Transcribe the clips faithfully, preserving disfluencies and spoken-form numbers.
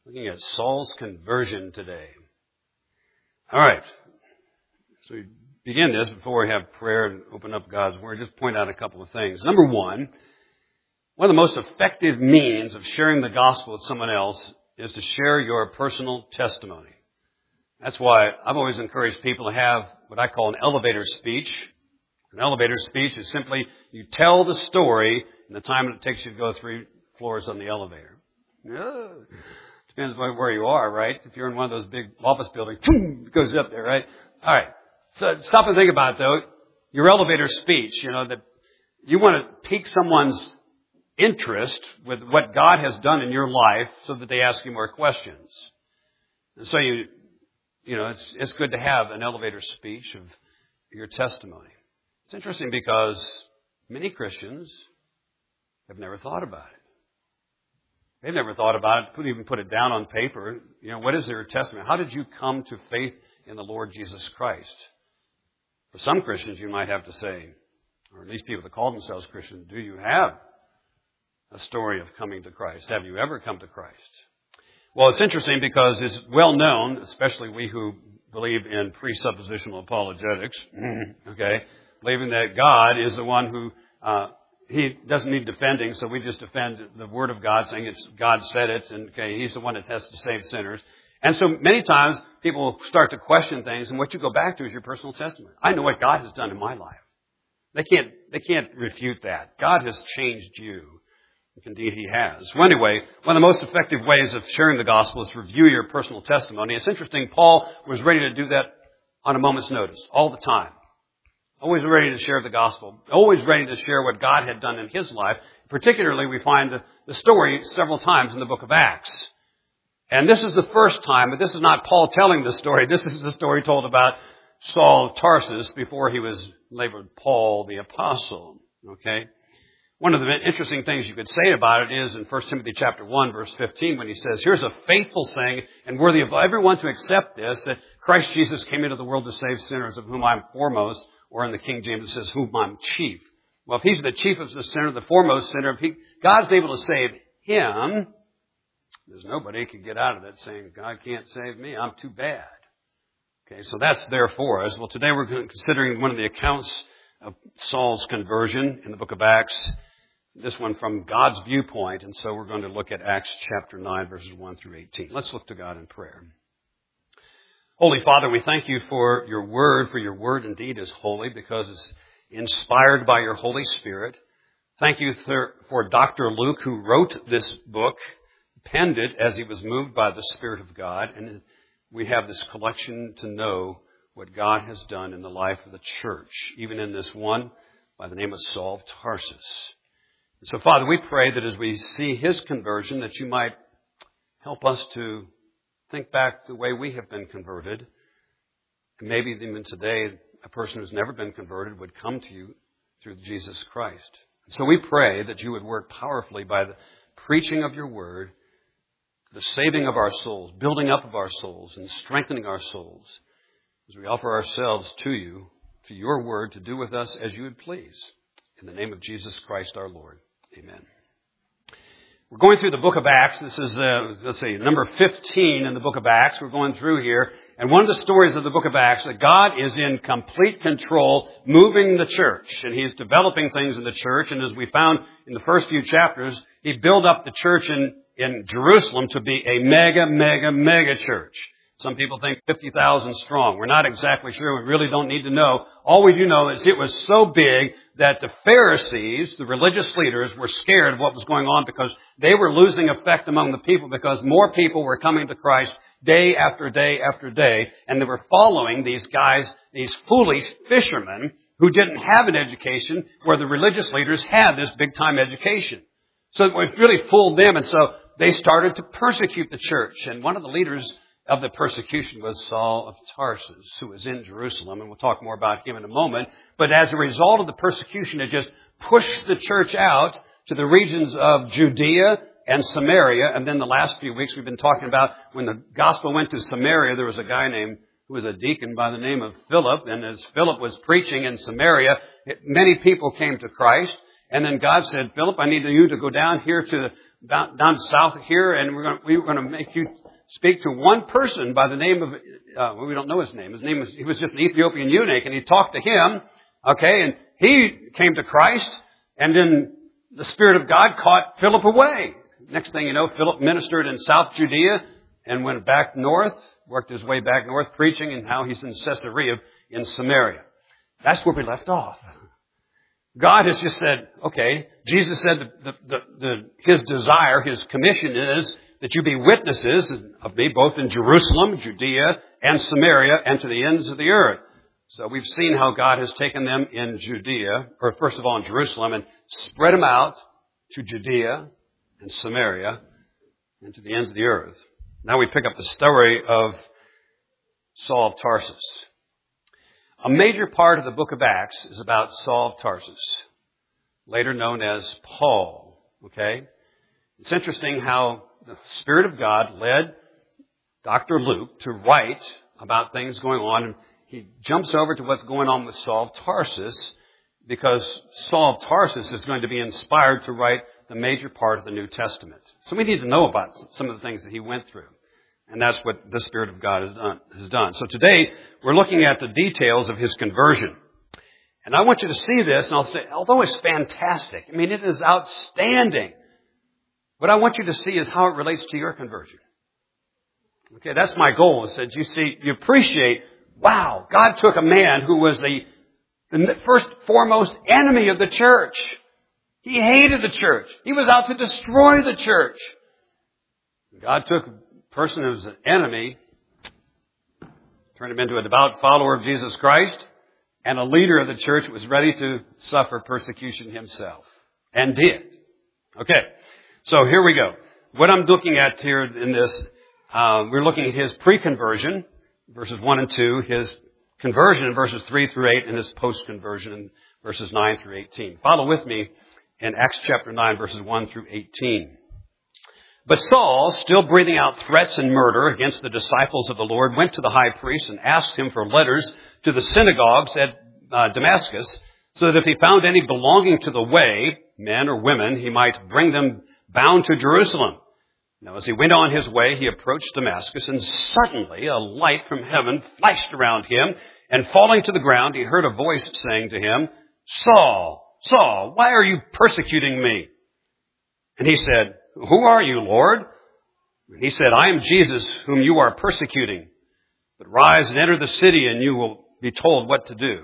Looking at Saul's conversion today. All right. So we begin this before we have prayer and open up God's Word. Just point out a couple of things. Number one, one of the most effective means of sharing the gospel with someone else is to share your personal testimony. That's why I've always encouraged people to have what I call an elevator speech. An elevator speech is simply you tell the story in the time it takes you to go three floors on the elevator. Yeah. Depends on where you are, right? If you're in one of those big office buildings, it goes up there, right? All right. So stop and think about it, though. Your elevator speech, you know, that you want to pique someone's interest with what God has done in your life so that they ask you more questions. And so you, you know, it's, it's good to have an elevator speech of your testimony. It's interesting because many Christians have never thought about it. They've never thought about it, even put it down on paper. You know, what is their testimony? How did you come to faith in the Lord Jesus Christ? For some Christians, you might have to say, or at least people that call themselves Christians, do you have a story of coming to Christ? Have you ever come to Christ? Well, it's interesting because it's well known, especially we who believe in presuppositional apologetics, okay, believing that God is the one who uh He doesn't need defending, so we just defend the Word of God, saying it's God said it, and okay, He's the one that has to save sinners. And so many times people will start to question things, and what you go back to is your personal testimony. I know what God has done in my life. They can't, they can't refute that. God has changed you. Indeed, He has. Well, anyway, one of the most effective ways of sharing the gospel is to review your personal testimony. It's interesting, Paul was ready to do that on a moment's notice, all the time. Always ready to share the gospel. Always ready to share what God had done in his life. Particularly, we find the, the story several times in the book of Acts. And this is the first time, but this is not Paul telling the story. This is the story told about Saul of Tarsus before he was labeled Paul the Apostle. Okay? One of the interesting things you could say about it is in First Timothy chapter one, verse fifteen, when he says, here's a faithful saying and worthy of everyone to accept this, that Christ Jesus came into the world to save sinners, of whom I'm foremost. Or in the King James it says, whom I'm chief. Well, if he's the chief of the sinner, the foremost sinner, if he, God's able to save him, there's nobody who can get out of that saying, God can't save me, I'm too bad. Okay, so that's there for us. Well, today we're considering one of the accounts of Saul's conversion in the book of Acts. This one from God's viewpoint, and so we're going to look at Acts chapter nine, verses one through eighteen. Let's look to God in prayer. Holy Father, we thank you for your word, for your word indeed is holy because it's inspired by your Holy Spirit. Thank you for Doctor Luke who wrote this book, penned it as he was moved by the Spirit of God. And we have this collection to know what God has done in the life of the church, even in this one by the name of Saul of Tarsus. And so, Father, we pray that as we see his conversion, that you might help us to think back the way we have been converted. And maybe even today, a person who's never been converted would come to you through Jesus Christ. So we pray that you would work powerfully by the preaching of your word, the saving of our souls, building up of our souls, and strengthening our souls as we offer ourselves to you, to your word, to do with us as you would please. In the name of Jesus Christ our Lord. Amen. We're going through the book of Acts. This is, uh, let's see, number fifteen in the book of Acts. We're going through here. And one of the stories of the book of Acts, that God is in complete control, moving the church. And He's developing things in the church. And as we found in the first few chapters, He built up the church in, in Jerusalem to be a mega, mega, mega church. Some people think fifty thousand strong. We're not exactly sure. We really don't need to know. All we do know is it was so big that the Pharisees, the religious leaders, were scared of what was going on because they were losing effect among the people because more people were coming to Christ day after day after day. And they were following these guys, these foolish fishermen who didn't have an education where the religious leaders had this big-time education. So it really fooled them. And so they started to persecute the church. And one of the leaders of the persecution was Saul of Tarsus, who was in Jerusalem, and we'll talk more about him in a moment. But as a result of the persecution, it just pushed the church out to the regions of Judea and Samaria. And then the last few weeks we've been talking about when the gospel went to Samaria, there was a guy named who was a deacon by the name of Philip. And as Philip was preaching in Samaria, it, many people came to Christ. And then God said, Philip, I need you to go down here to down, down south here, and we're going to, we're going to make you speak to one person by the name of, uh, well, we don't know his name. His name was, he was just an Ethiopian eunuch, and he talked to him, okay, and he came to Christ, and then the Spirit of God caught Philip away. Next thing you know, Philip ministered in South Judea and went back north, worked his way back north preaching, and now he's in Caesarea in Samaria. That's where we left off. God has just said, okay, Jesus said the, the, the, the, his desire, his commission is that you be witnesses of me both in Jerusalem, Judea, and Samaria, and to the ends of the earth. So we've seen how God has taken them in Judea, or first of all in Jerusalem, and spread them out to Judea and Samaria and to the ends of the earth. Now we pick up the story of Saul of Tarsus. A major part of the book of Acts is about Saul of Tarsus, later known as Paul. Okay? It's interesting how the Spirit of God led Doctor Luke to write about things going on. And he jumps over to what's going on with Saul of Tarsus because Saul of Tarsus is going to be inspired to write the major part of the New Testament. So we need to know about some of the things that he went through. And that's what the Spirit of God has done. Has done. So today, we're looking at the details of his conversion. And I want you to see this, and I'll say, although it's fantastic, I mean, it is outstanding. What I want you to see is how it relates to your conversion. Okay, that's my goal, is that you see, you appreciate, wow, God took a man who was the, the first foremost enemy of the church. He hated the church. He was out to destroy the church. God took a person who was an enemy, turned him into a devout follower of Jesus Christ, and a leader of the church who was ready to suffer persecution himself. And did. Okay, so here we go. What I'm looking at here in this, uh, we're looking at his pre-conversion, verses one and two, his conversion in verses three through eight, and his post-conversion in verses nine through eighteen. Follow with me in Acts chapter nine, verses one through eighteen. But Saul, still breathing out threats and murder against the disciples of the Lord, went to the high priest and asked him for letters to the synagogues at uh, Damascus, so that if he found any belonging to the way, men or women, he might bring them bound to Jerusalem. Now, as he went on his way, he approached Damascus, and suddenly a light from heaven flashed around him, and falling to the ground, he heard a voice saying to him, Saul, Saul, why are you persecuting me? And he said, Who are you, Lord? And he said, I am Jesus, whom you are persecuting. But rise and enter the city, and you will be told what to do.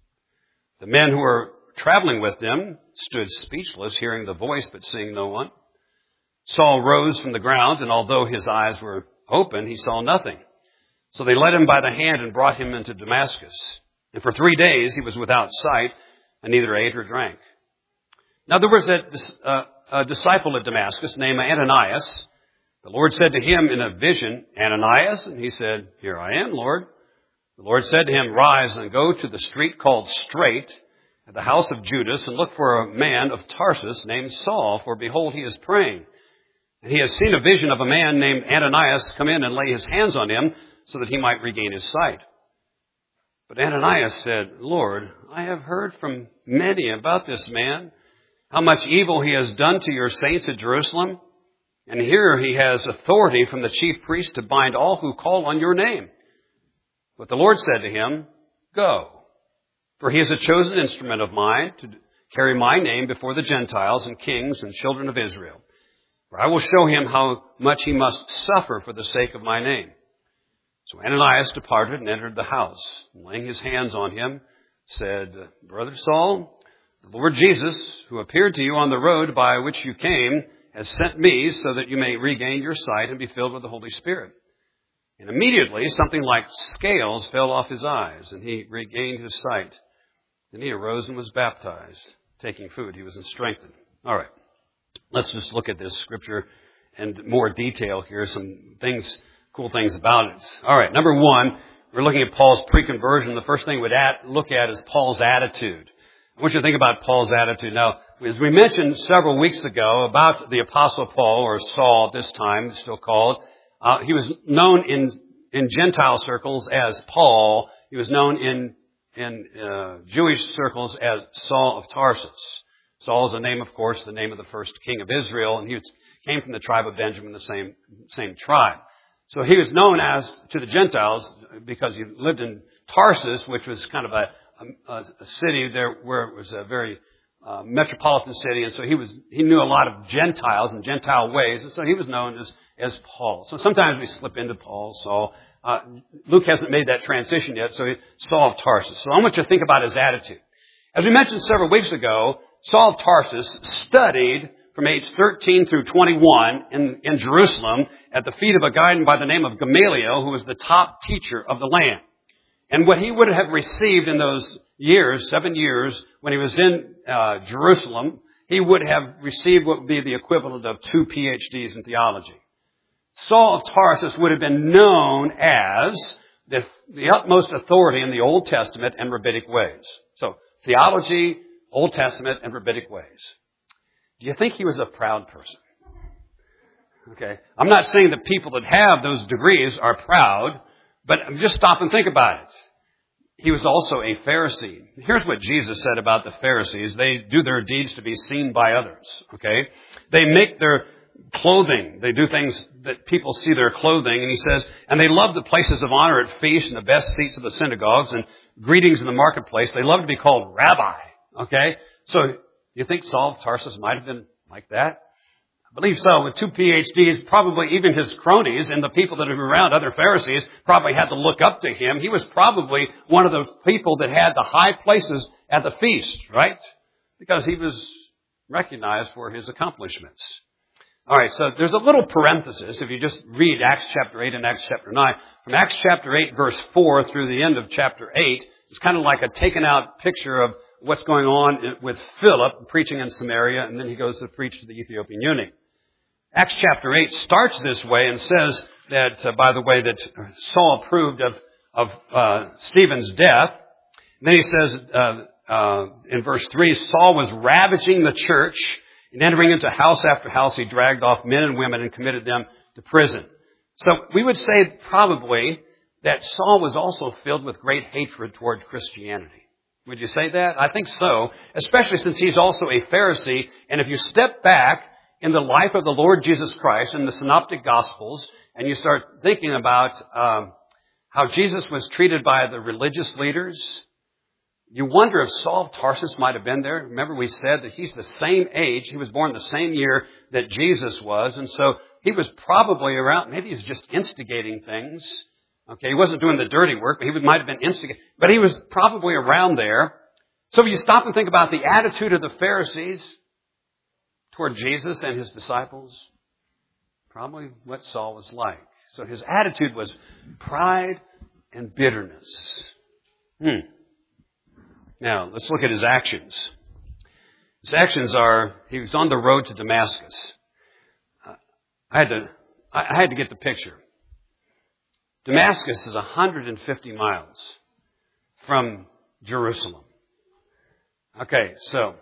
The men who were traveling with them stood speechless, hearing the voice, but seeing no one. Saul rose from the ground, and although his eyes were open, he saw nothing. So they led him by the hand and brought him into Damascus. And for three days he was without sight, and neither ate or drank. Now there was a, uh, a disciple at Damascus named Ananias. The Lord said to him in a vision, Ananias? And he said, Here I am, Lord. The Lord said to him, Rise and go to the street called Straight, at the house of Judas, and look for a man of Tarsus named Saul, for behold, he is praying. And he has seen a vision of a man named Ananias come in and lay his hands on him, so that he might regain his sight. But Ananias said, Lord, I have heard from many about this man, how much evil he has done to your saints at Jerusalem. And here he has authority from the chief priest to bind all who call on your name. But the Lord said to him, Go, for he is a chosen instrument of mine to carry my name before the Gentiles and kings and children of Israel. For I will show him how much he must suffer for the sake of my name. So Ananias departed and entered the house, and laying his hands on him, said, Brother Saul, the Lord Jesus, who appeared to you on the road by which you came, has sent me so that you may regain your sight and be filled with the Holy Spirit. And immediately something like scales fell off his eyes, and he regained his sight. Then he arose and was baptized. Taking food, he was strengthened. All right, let's just look at this scripture in more detail here. Some things, cool things about it. All right, number one, we're looking at Paul's pre-conversion. The first thing we'd at, look at is Paul's attitude. I want you to think about Paul's attitude. Now, as we mentioned several weeks ago about the Apostle Paul, or Saul at this time, still called, uh, he was known in, in Gentile circles as Paul. He was known in, in uh, Jewish circles as Saul of Tarsus. Saul is the name, of course, the name of the first king of Israel, and he was came from the tribe of Benjamin, the same, same tribe. So he was known as, to the Gentiles, because he lived in Tarsus, which was kind of a, a, a city there where it was a very uh, metropolitan city. And so he was, he knew a lot of Gentiles and Gentile ways. And so he was known as, as Paul. So sometimes we slip into Paul, Saul. Uh, Luke hasn't made that transition yet, so Saul of Tarsus. So I want you to think about his attitude. As we mentioned several weeks ago, Saul of Tarsus studied from age thirteen through twenty-one in, in Jerusalem at the feet of a guy by the name of Gamaliel, who was the top teacher of the land. And what he would have received in those years, seven years, when he was in uh, Jerusalem, he would have received what would be the equivalent of two P H Ds in theology. Saul of Tarsus would have been known as the, the utmost authority in the Old Testament and rabbinic ways. So, theology, Old Testament, and rabbinic ways. Do you think he was a proud person? Okay. I'm not saying that people that have those degrees are proud, but just stop and think about it. He was also a Pharisee. Here's what Jesus said about the Pharisees. They do their deeds to be seen by others. Okay. They make their clothing. They do things that people see their clothing. And he says, and they love the places of honor at feasts and the best seats of the synagogues and greetings in the marketplace. They love to be called rabbi. Okay. So you think Saul of Tarsus might have been like that? I believe so. With two P H Ds, probably even his cronies and the people that were around, other Pharisees, probably had to look up to him. He was probably one of the people that had the high places at the feast, right? Because he was recognized for his accomplishments. All right, so there's a little parenthesis if you just read Acts chapter eight and Acts chapter nine. From Acts chapter eight, verse four through the end of chapter eight, it's kind of like a taken out picture of what's going on with Philip preaching in Samaria, and then he goes to preach to the Ethiopian eunuch. Acts chapter eight starts this way and says that, uh, by the way, that Saul approved of, of uh, Stephen's death. And then he says uh, uh, in verse three, Saul was ravaging the church. And entering into house after house, he dragged off men and women and committed them to prison. So we would say probably that Saul was also filled with great hatred towards Christianity. Would you say that? I think so, especially since he's also a Pharisee. And if you step back in the life of the Lord Jesus Christ in the Synoptic Gospels, and you start thinking about um, how Jesus was treated by the religious leaders, you wonder if Saul of Tarsus might have been there. Remember, we said that he's the same age. He was born the same year that Jesus was. And so he was probably around. Maybe he was just instigating things. Okay, he wasn't doing the dirty work, but he might have been instigating. But he was probably around there. So if you stop and think about the attitude of the Pharisees toward Jesus and his disciples, probably what Saul was like. So his attitude was pride and bitterness. Hmm. Now, let's look at his actions. His actions are, he was on the road to Damascus. Uh, I had to, I, I had to get the picture. Damascus is one hundred fifty miles from Jerusalem. Okay, so,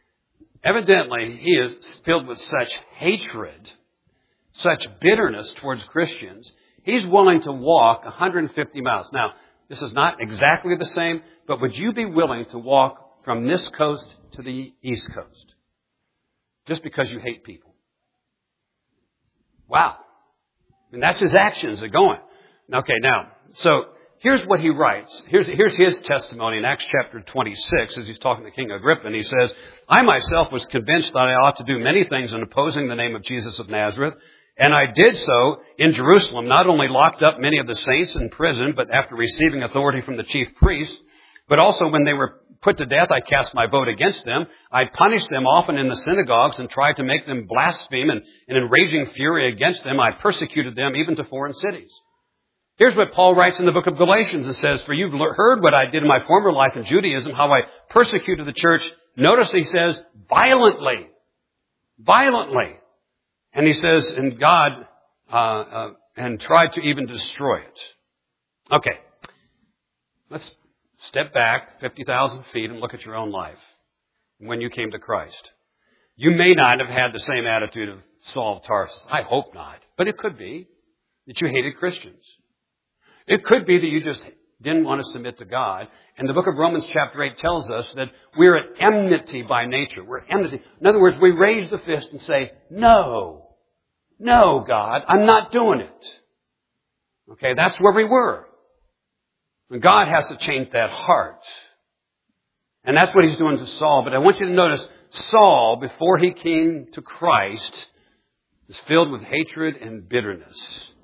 evidently, he is filled with such hatred, such bitterness towards Christians, he's willing to walk one hundred fifty miles. Now, this is not exactly the same, but would you be willing to walk from this coast to the east coast? Just because you hate people. Wow. And that's his actions are going. Okay, now, so here's what he writes. Here's, here's his testimony in Acts chapter twenty-six as he's talking to King Agrippa. And he says, I myself was convinced that I ought to do many things in opposing the name of Jesus of Nazareth. And I did so in Jerusalem, not only locked up many of the saints in prison, but after receiving authority from the chief priests, but also when they were put to death, I cast my vote against them. I punished them often in the synagogues and tried to make them blaspheme, and, and in raging fury against them, I persecuted them even to foreign cities. Here's what Paul writes in the book of Galatians and says, for you've heard what I did in my former life in Judaism, how I persecuted the church. Notice he says, violently. Violently. And he says, and God, uh, uh, and tried to even destroy it. Okay. Let's step back fifty thousand feet and look at your own life when you came to Christ. You may not have had the same attitude of Saul of Tarsus. I hope not. But it could be that you hated Christians. It could be that you just didn't want to submit to God. And the book of Romans chapter eight tells us that we're at enmity by nature. We're enmity. In other words, we raise the fist and say, no. No, God, I'm not doing it. Okay, that's where we were. And God has to change that heart. And that's what he's doing to Saul. But I want you to notice, Saul, before he came to Christ, was filled with hatred and bitterness.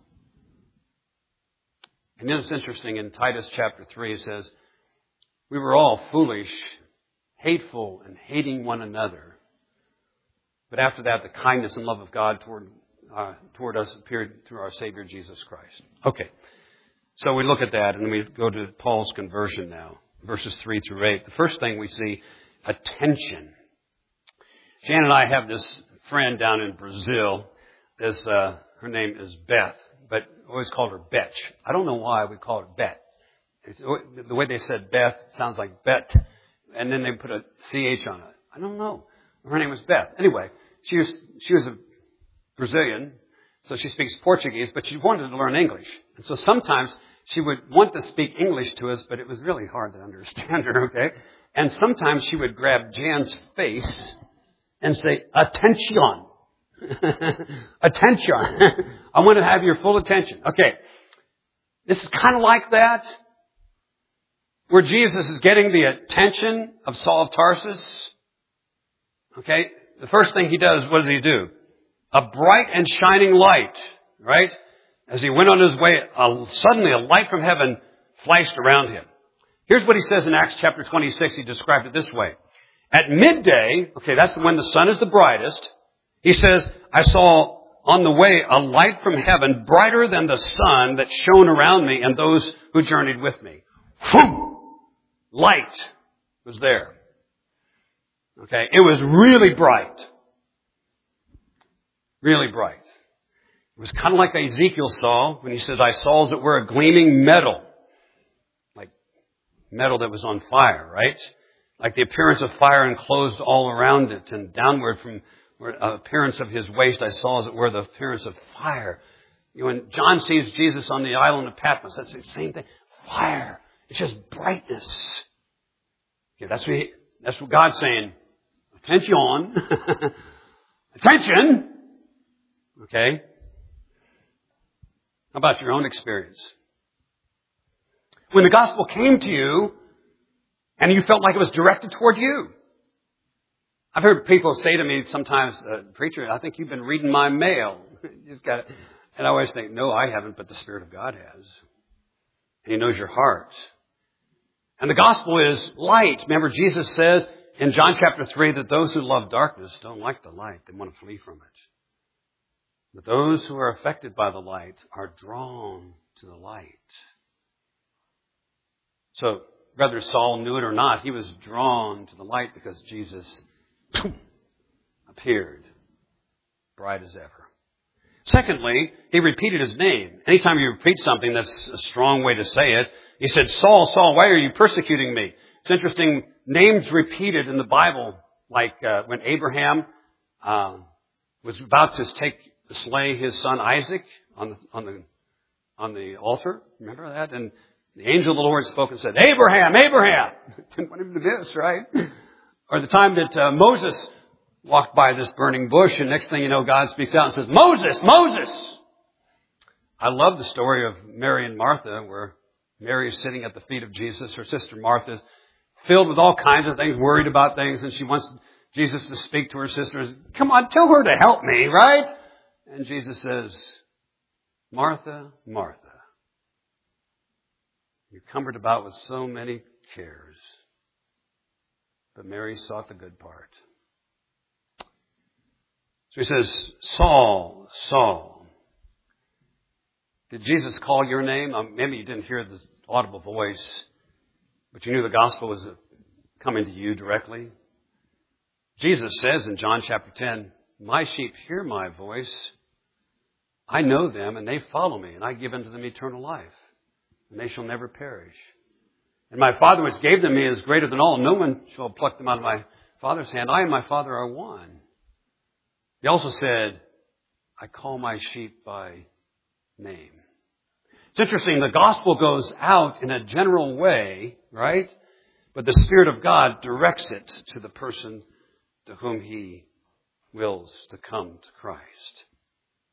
And then it's interesting, in Titus chapter three, it says, we were all foolish, hateful, and hating one another. But after that, the kindness and love of God toward, uh, toward us appeared through our Savior Jesus Christ. Okay. So we look at that, and we go to Paul's conversion now, verses three through eight. The first thing we see, attention. Jan and I have this friend down in Brazil. This, uh, her name is Beth, but I always called her Betch. I don't know why we call her Bet. It's, the way they said Beth sounds like Bet, and then they put a C H on it. I don't know. Her name was Beth. Anyway, she was she was a Brazilian, so she speaks Portuguese, but she wanted to learn English. And so sometimes she would want to speak English to us, but it was really hard to understand her, okay? And sometimes she would grab Jan's face and say, attention. Attention. I want to have your full attention. Okay. This is kind of like that, where Jesus is getting the attention of Saul of Tarsus. Okay. The first thing he does, what does he do? A bright and shining light, right? As he went on his way, a, suddenly a light from heaven flashed around him. Here's what he says in Acts chapter twenty-six. He described it this way. At midday, okay, that's when the sun is the brightest, he says, I saw on the way a light from heaven brighter than the sun that shone around me and those who journeyed with me. Whew! Light was there. Okay, it was really bright. Really bright. It was kind of like Ezekiel saw when he says, I saw as it were a gleaming metal. Like metal that was on fire, right? Like the appearance of fire enclosed all around it, and downward from the appearance of his waist, I saw as it were the appearance of fire. You know, when John sees Jesus on the island of Patmos, that's the same thing. Fire. It's just brightness. Okay, that's what he, that's what God's saying. Attention. Attention. Okay. How about your own experience? When the gospel came to you and you felt like it was directed toward you. I've heard people say to me sometimes, uh, preacher, I think you've been reading my mail. You just got to, and I always think, no, I haven't, but the Spirit of God has. And He knows your heart. And the gospel is light. Remember, Jesus says in John chapter three that those who love darkness don't like the light. They want to flee from it. But those who are affected by the light are drawn to the light. So, whether Saul knew it or not, he was drawn to the light because Jesus appeared bright as ever. Secondly, he repeated his name. Anytime you repeat something, that's a strong way to say it. He said, Saul, Saul, why are you persecuting me? It's interesting, names repeated in the Bible, like uh, when Abraham uh, was about to take slay his son Isaac on the on the on the altar. Remember that? And the angel of the Lord spoke and said, Abraham, Abraham! Didn't want him to miss, right? Or the time that uh, Moses walked by this burning bush, and next thing you know, God speaks out and says, Moses, Moses! I love the story of Mary and Martha, where Mary is sitting at the feet of Jesus. Her sister Martha is filled with all kinds of things, worried about things, and she wants Jesus to speak to her sister. Come on, tell her to help me, right? And Jesus says, Martha, Martha, you're cumbered about with so many cares, but Mary sought the good part. So he says, Saul, Saul, did Jesus call your name? Um, maybe you didn't hear the audible voice, but you knew the gospel was coming to you directly. Jesus says in John chapter ten, my sheep hear my voice. I know them, and they follow me, and I give unto them eternal life, and they shall never perish. And my Father which gave them me is greater than all. No one shall pluck them out of my Father's hand. I and my Father are one. He also said, I call my sheep by name. It's interesting, the gospel goes out in a general way, right? But the Spirit of God directs it to the person to whom He wills to come to Christ.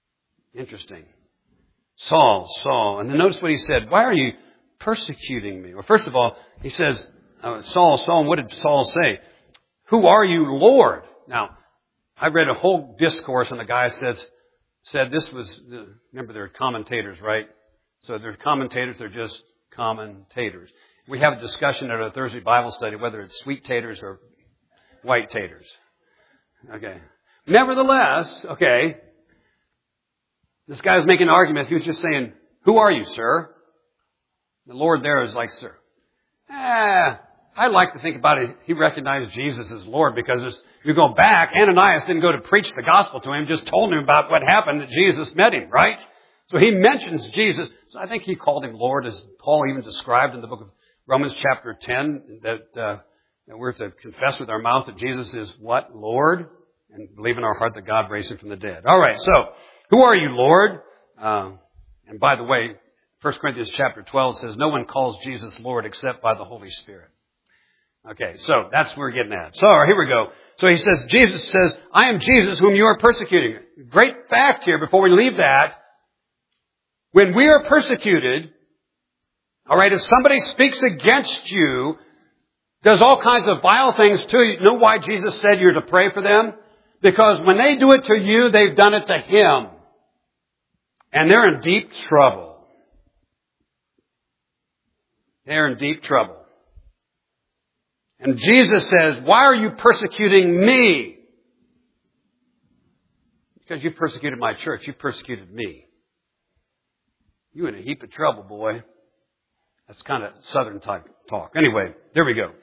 Interesting. Saul, Saul. And then notice what he said. Why are you persecuting me? Well, first of all, he says, uh, Saul, Saul, and what did Saul say? Who are you, Lord? Now, I read a whole discourse, and the guy says, said this was, remember they're commentators, right? So they're commentators, they're just commentators. We have a discussion at a Thursday Bible study whether it's sweet taters or white taters. Okay. Nevertheless, okay, this guy was making an argument. He was just saying, who are you, sir? The Lord there is like, sir. Ah, I like to think about it. He recognized Jesus as Lord because if you go back, Ananias didn't go to preach the gospel to him, just told him about what happened that Jesus met him, right? So he mentions Jesus. So I think he called him Lord, as Paul even described in the book of Romans chapter ten, that, uh, that we're to confess with our mouth that Jesus is what? Lord, and believe in our heart that God raised him from the dead. All right, so who are you, Lord? Uh, and by the way, First Corinthians chapter twelve says, no one calls Jesus Lord except by the Holy Spirit. Okay, so that's what we're getting at. So here we go. So he says, Jesus says, I am Jesus whom you are persecuting. Great fact here before we leave that. When we are persecuted, all right, if somebody speaks against you, does all kinds of vile things to you, you know why Jesus said you're to pray for them? Because when they do it to you, they've done it to Him. And they're in deep trouble. They're in deep trouble. And Jesus says, why are you persecuting me? Because you persecuted my church. You persecuted me. You in a heap of trouble, boy. That's kind of southern type talk. Anyway, there we go.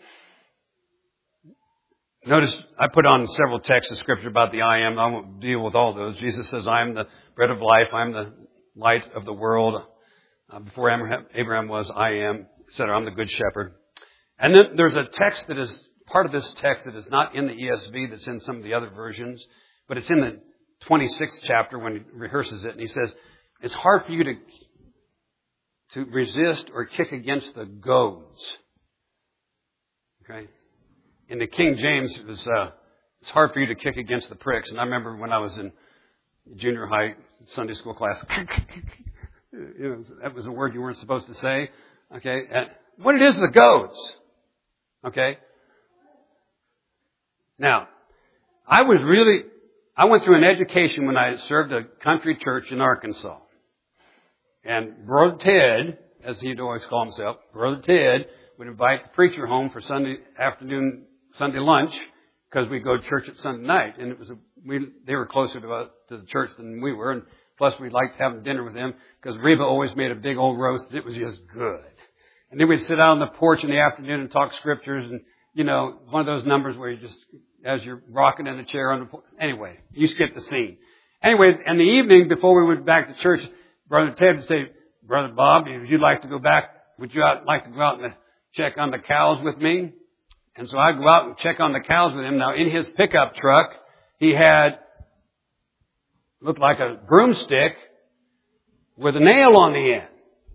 Notice I put on several texts of Scripture about the I am. I won't deal with all those. Jesus says, I am the bread of life. I am the light of the world. Uh, before Abraham, Abraham was, I am, et cetera. I'm the good shepherd. And then there's a text that is part of this text that is not in the E S V, that's in some of the other versions, but it's in the twenty-sixth chapter when he rehearses it. And he says, it's hard for you to to resist or kick against the goads. Okay? In the King James, it was, uh, it's hard for you to kick against the pricks. And I remember when I was in junior high Sunday school class, you know, that was a word you weren't supposed to say. Okay? And what it is, the goads. Okay? Now, I was really, I went through an education when I served a country church in Arkansas. And Brother Ted, as he'd always call himself, Brother Ted would invite the preacher home for Sunday afternoon, Sunday lunch, because we'd go to church at Sunday night. And it was a, we, they were closer to, uh, to the church than we were. And plus we liked having dinner with them because Reba always made a big old roast. It was just good. And then we'd sit out on the porch in the afternoon and talk scriptures and, you know, one of those numbers where you just, as you're rocking in the chair on the porch. Anyway, you skip the scene. Anyway, in the evening before we went back to church, Brother Ted would say, Brother Bob, if you'd like to go back, would you out, like to go out and check on the cows with me? And so I'd go out and check on the cows with him. Now, in his pickup truck, he had, looked like a broomstick with a nail on the end.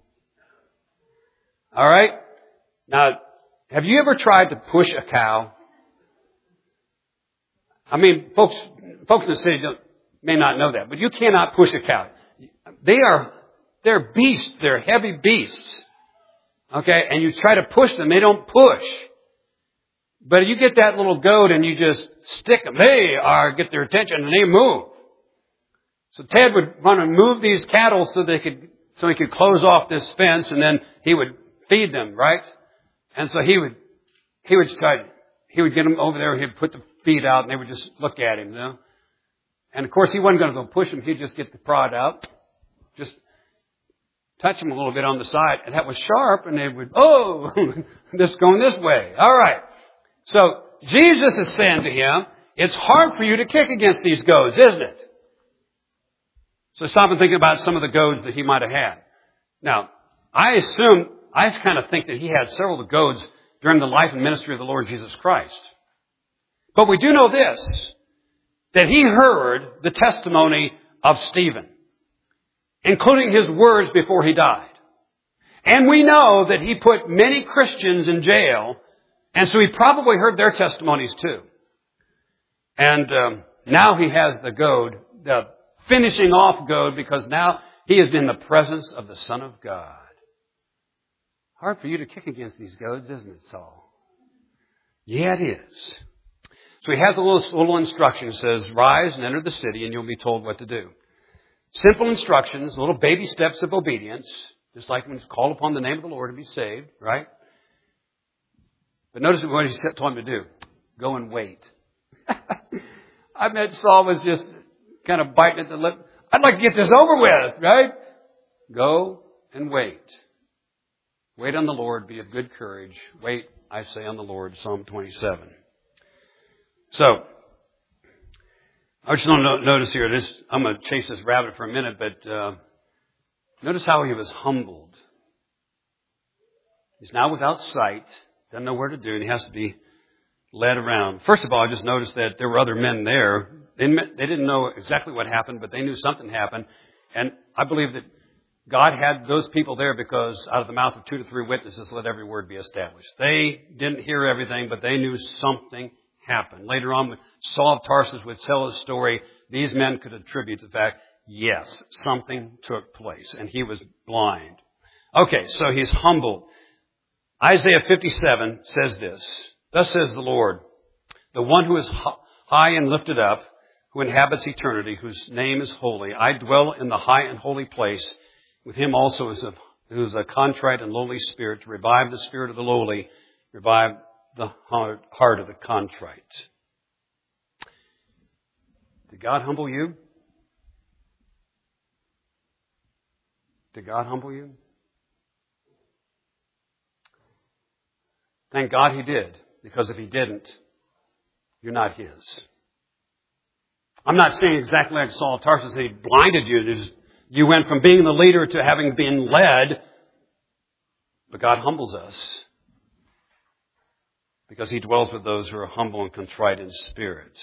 All right? Now, have you ever tried to push a cow? I mean, folks, folks in the city don't, may not know that, but you cannot push a cow. They are, they're beasts. They're heavy beasts. Okay? And you try to push them, they don't push. But you get that little goat and you just stick them. They are, get their attention and they move. So Ted would run and move these cattle so they could, so he could close off this fence and then he would feed them, right? And so he would, he would try, he would get them over there, he'd put the feed out and they would just look at him, you know? And of course he wasn't going to go push them, he'd just get the prod out, just touch them a little bit on the side, and that was sharp and they would, oh, this going this way. All right. So Jesus is saying to him, it's hard for you to kick against these goads, isn't it? So stop and think about some of the goads that he might have had. Now, I assume, I kind of think that he had several of the goads during the life and ministry of the Lord Jesus Christ. But we do know this, that he heard the testimony of Stephen, including his words before he died. And we know that he put many Christians in jail, and so he probably heard their testimonies too. And um, now he has the goad, the finishing off goad because now he is in the presence of the Son of God. Hard for you to kick against these goads, isn't it, Saul? Yeah, it is. So he has a little, little instruction. It says, rise and enter the city and you'll be told what to do. Simple instructions, little baby steps of obedience, just like when it's called upon the name of the Lord to be saved, right? But notice what he told him to do. Go and wait. I bet Saul was just kind of biting at the lip. I'd like to get this over with, right? Go and wait. Wait on the Lord. Be of good courage. Wait, I say, on the Lord. Psalm twenty-seven. So, I just want to notice here, this, I'm going to chase this rabbit for a minute, but uh, notice how he was humbled. He's now without sight, doesn't know where to do, and he has to be led around. First of all, I just noticed that there were other men there. They, they didn't know exactly what happened, but they knew something happened. And I believe that God had those people there because out of the mouth of two to three witnesses, let every word be established. They didn't hear everything, but they knew something happened. Later on, when Saul of Tarsus would tell his story, these men could attribute the fact, yes, something took place, and he was blind. Okay, so he's humbled. Isaiah fifty-seven says this, thus says the Lord, the one who is high and lifted up, who inhabits eternity, whose name is holy. I dwell in the high and holy place. With him also is a, who is a contrite and lowly spirit, to revive the spirit of the lowly, revive the heart, heart of the contrite. Did God humble you? Did God humble you? Thank God he did, because if he didn't, you're not his. I'm not saying exactly like Saul of Tarsus that he blinded you. You went from being the leader to having been led. But God humbles us because he dwells with those who are humble and contrite in spirit.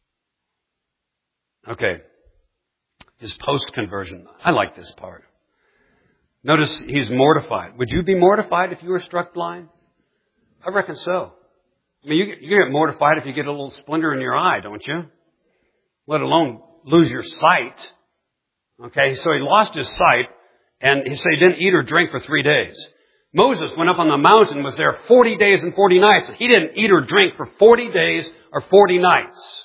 Okay. His post-conversion. I like this part. Notice he's mortified. Would you be mortified if you were struck blind? I reckon so. I mean, you get, you get mortified if you get a little splinter in your eye, don't you? Let alone lose your sight. Okay, so he lost his sight, and he said he didn't eat or drink for three days. Moses went up on the mountain, was there forty days and forty nights. He didn't eat or drink for forty days or forty nights.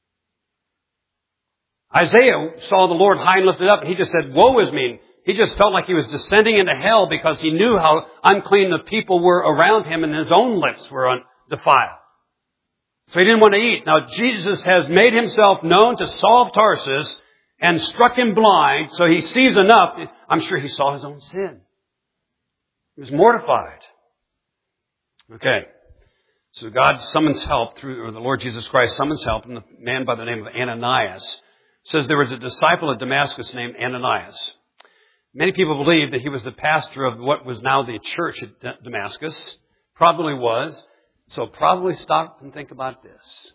Isaiah saw the Lord high and lifted up, and he just said, woe is me. He just felt like he was descending into hell because he knew how unclean the people were around him, and his own lips were defiled. So he didn't want to eat. Now, Jesus has made himself known to Saul of Tarsus and struck him blind, so he sees enough. I'm sure he saw his own sin. He was mortified. Okay. So God summons help through, or the Lord Jesus Christ summons help, and the man by the name of Ananias says there was a disciple at Damascus named Ananias. Many people believe that he was the pastor of what was now the church at Damascus. Probably was. So probably stop and think about this.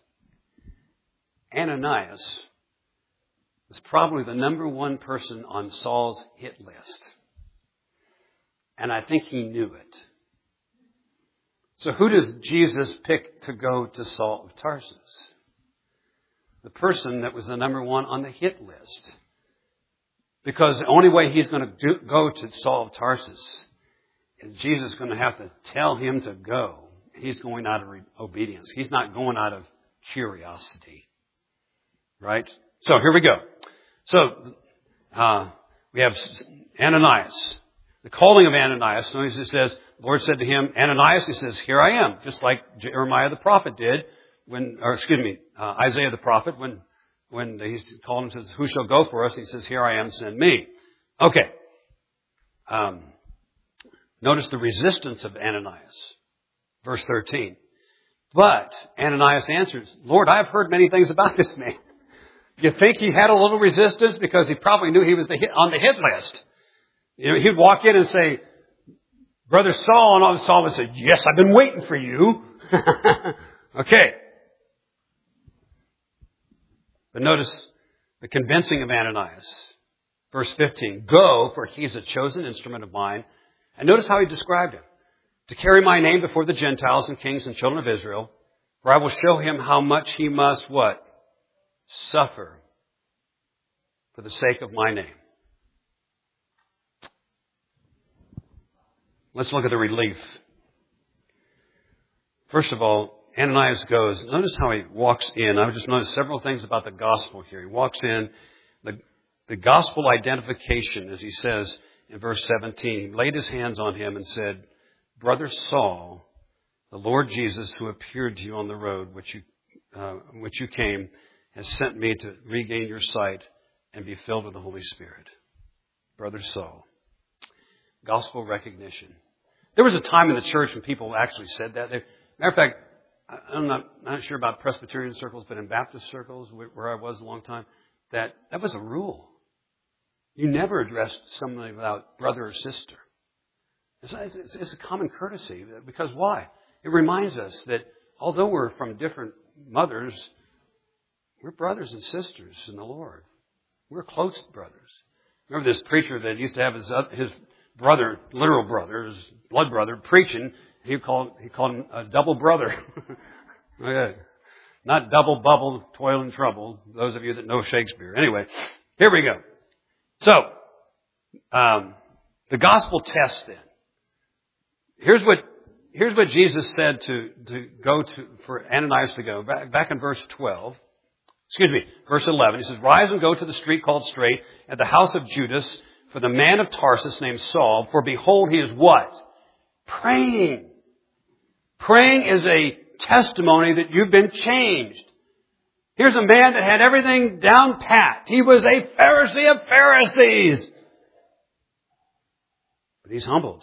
Ananias was probably the number one person on Saul's hit list. And I think he knew it. So who does Jesus pick to go to Saul of Tarsus? The person that was the number one on the hit list. Because the only way he's going to do, go to Saul of Tarsus is Jesus is going to have to tell him to go. He's going out of obedience. He's not going out of curiosity. Right? So here we go. So uh, we have Ananias. The calling of Ananias. So he says, the Lord said to him, Ananias, he says, here I am. Just like Jeremiah the prophet did, when, or excuse me, uh, Isaiah the prophet, when when he called him and says, who shall go for us? He says, here I am, send me. Okay. Um, notice the resistance of Ananias. Verse thirteen. But Ananias answers, Lord, I have heard many things about this man. You think he had a little resistance? Because he probably knew he was the hit, on the hit list. You know, he'd walk in and say, Brother Saul, and all Saul would say, yes, I've been waiting for you. Okay. But notice the convincing of Ananias. Verse fifteen. Go, for he is a chosen instrument of mine. And notice how he described him. To carry my name before the Gentiles and kings and children of Israel. For I will show him how much he must, what? Suffer for the sake of my name. Let's look at the relief. First of all, Ananias goes. Notice how he walks in. I've just noticed several things about the gospel here. He walks in. The, the gospel identification, as he says in verse seventeen, he laid his hands on him and said, Brother Saul, the Lord Jesus, who appeared to you on the road which you, uh, which you came, has sent me to regain your sight and be filled with the Holy Spirit. Brother Saul. Gospel recognition. There was a time in the church when people actually said that. They, matter of fact, I'm not, not sure about Presbyterian circles, but in Baptist circles, where I was a long time, that, that was a rule. You never addressed somebody without brother or sister. It's, it's, it's a common courtesy. Because why? It reminds us that although we're from different mothers, we're brothers and sisters in the Lord. We're close brothers. Remember this preacher that used to have his, his brother, literal brother, his blood brother, preaching. He called, he called him a double brother. Okay. Not double bubble, toil and trouble. Those of you that know Shakespeare. Anyway, here we go. So, um, the gospel test then. Here's what, here's what Jesus said to, to go to, for Ananias to go. Back, back in verse twelve. Excuse me, verse eleven. He says, Rise and go to the street called Straight at the house of Judas for the man of Tarsus named Saul. For behold, he is what? Praying. Praying is a testimony that you've been changed. Here's a man that had everything down pat. He was a Pharisee of Pharisees. But he's humbled.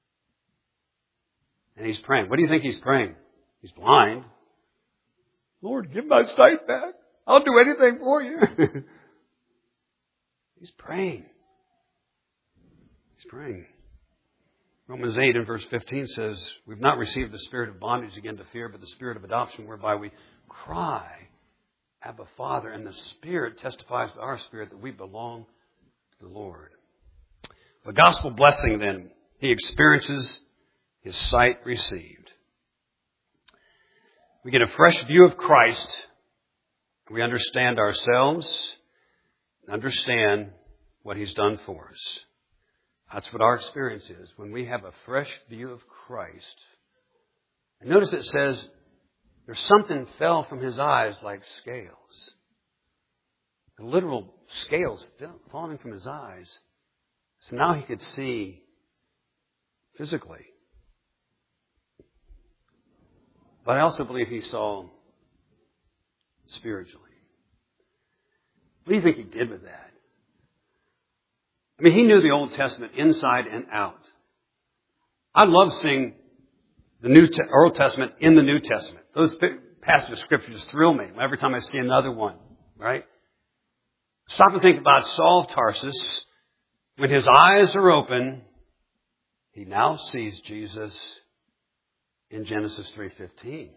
And he's praying. What do you think he's praying? He's blind. Lord, give my sight back. I'll do anything for you. He's praying. He's praying. Romans eight and verse fifteen says, We've not received the spirit of bondage again to fear, but the spirit of adoption whereby we cry, Abba, Father. And the Spirit testifies to our spirit that we belong to the Lord. The gospel blessing then, he experiences his sight received. We get a fresh view of Christ. We understand ourselves, understand what he's done for us. That's what our experience is. When we have a fresh view of Christ. And notice it says, there's something fell from his eyes like scales. The literal scales falling from his eyes. So now he could see physically. But I also believe he saw spiritually. What do you think he did with that? I mean, he knew the Old Testament inside and out. I love seeing the New Te- Old Testament in the New Testament. Those passages of Scripture just thrill me every time I see another one, right? Stop and think about Saul of Tarsus. When his eyes are open, he now sees Jesus in Genesis three fifteen.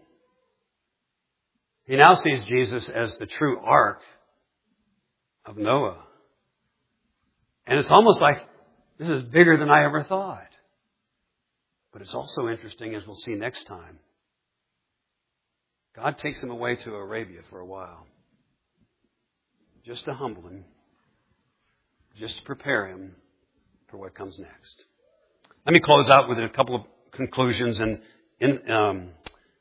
He now sees Jesus as the true ark of Noah. And it's almost like this is bigger than I ever thought. But it's also interesting, as we'll see next time. God takes him away to Arabia for a while. Just to humble him. Just to prepare him for what comes next. Let me close out with a couple of conclusions and in, um,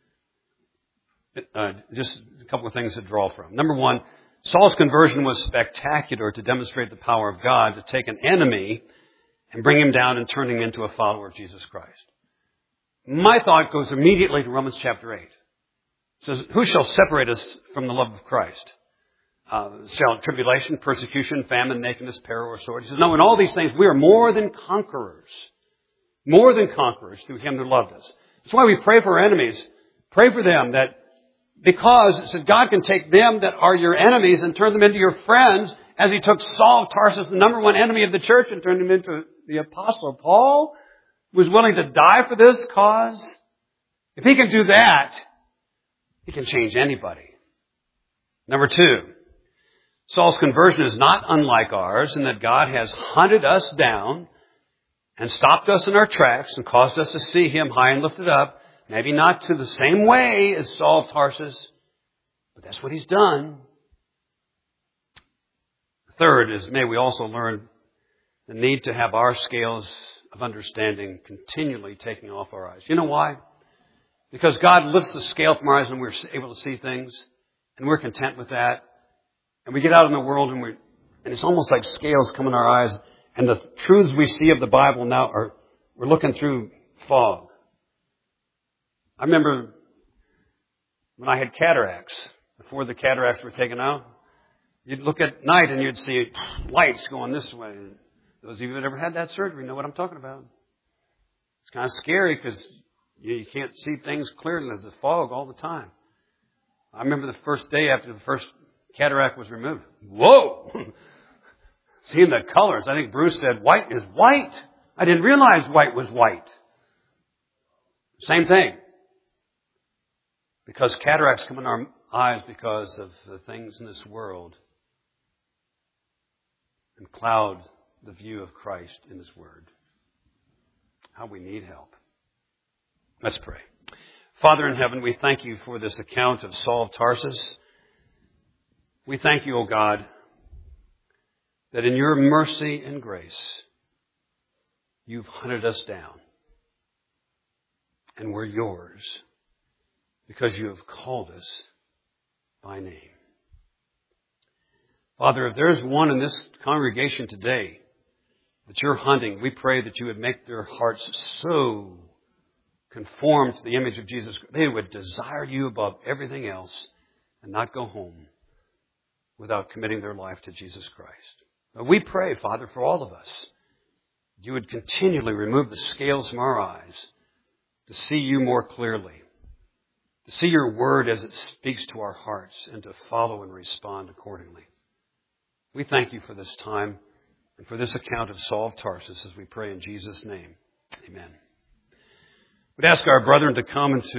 uh, just a couple of things to draw from. Number one, Saul's conversion was spectacular to demonstrate the power of God to take an enemy and bring him down and turn him into a follower of Jesus Christ. My thought goes immediately to Romans chapter eight. It says, who shall separate us from the love of Christ? Uh, shall tribulation, persecution, famine, nakedness, peril, or sword? He says, no, in all these things we are more than conquerors. More than conquerors through him that loved us. That's why we pray for our enemies. Pray for them that because it said God can take them that are your enemies and turn them into your friends, as he took Saul of Tarsus, the number one enemy of the church, and turned him into the apostle. Paul was willing to die for this cause. If he can do that, he can change anybody. Number two, Saul's conversion is not unlike ours in that God has hunted us down and stopped us in our tracks and caused us to see him high and lifted up. Maybe not to the same way as Saul of Tarsus, but that's what he's done. The third is may we also learn the need to have our scales of understanding continually taking off our eyes. You know why? Because God lifts the scale from our eyes and we're able to see things, and we're content with that. And we get out in the world and we and it's almost like scales come in our eyes, and the truths we see of the Bible now are we're looking through fog. I remember when I had cataracts, before the cataracts were taken out, you'd look at night and you'd see lights going this way. Those of you that ever had that surgery know what I'm talking about. It's kind of scary because you, you can't see things clearly. There's a fog all the time. I remember the first day after the first cataract was removed. Whoa! Seeing the colors. I think Bruce said, white is white. I didn't realize white was white. Same thing. Because cataracts come in our eyes because of the things in this world and cloud the view of Christ in His Word. How we need help. Let's pray. Father in heaven, we thank You for this account of Saul of Tarsus. We thank You, O God, that in Your mercy and grace, You've hunted us down. And we're Yours because You have called us by name. Father, if there's one in this congregation today that You're hunting, we pray that You would make their hearts so conformed to the image of Jesus. They would desire You above everything else and not go home without committing their life to Jesus Christ. But we pray, Father, for all of us, You would continually remove the scales from our eyes to see You more clearly, to see Your Word as it speaks to our hearts, and to follow and respond accordingly. We thank You for this time and for this account of Saul of Tarsus as we pray in Jesus' name. Amen. We'd ask our brethren to come and to